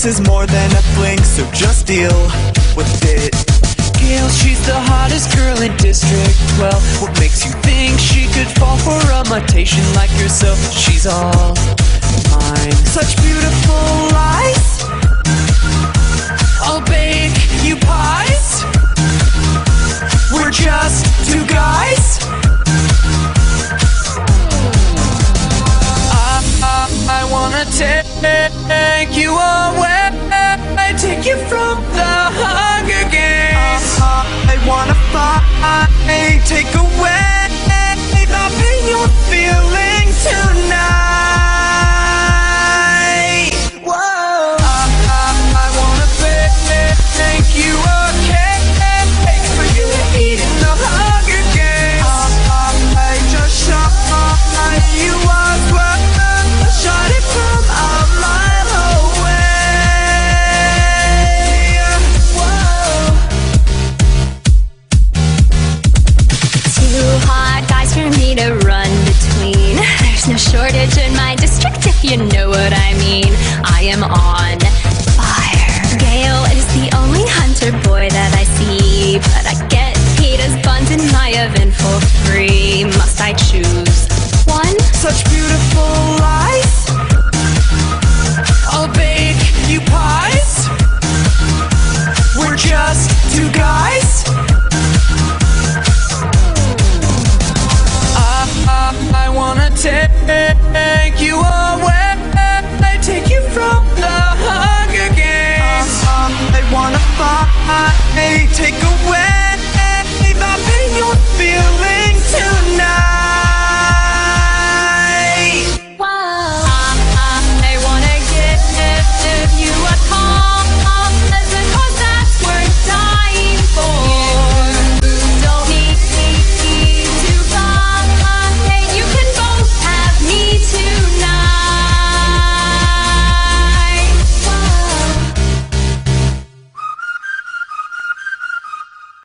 is more than a fling, so just deal with it. Gail, she's the hottest girl in District 12. What makes you think she could fall for a mutation like yourself? She's all mine. Such beautiful lies, I'll bake you pies. We're just two guys. I wanna take you away, take you from the Hunger Games. I wanna fight, take away the pain you're feeling tonight. Whoa. I wanna make you a cake for you to eat in the Hunger Games. I just shot you as well. Shot it from a mile away. Whoa. Too hot guys for me to run between. There's no shortage in my district if you know what I mean. I am on fire. Gale is the only hunter boy that I see, but I get paid as buns in my oven for free. Must I choose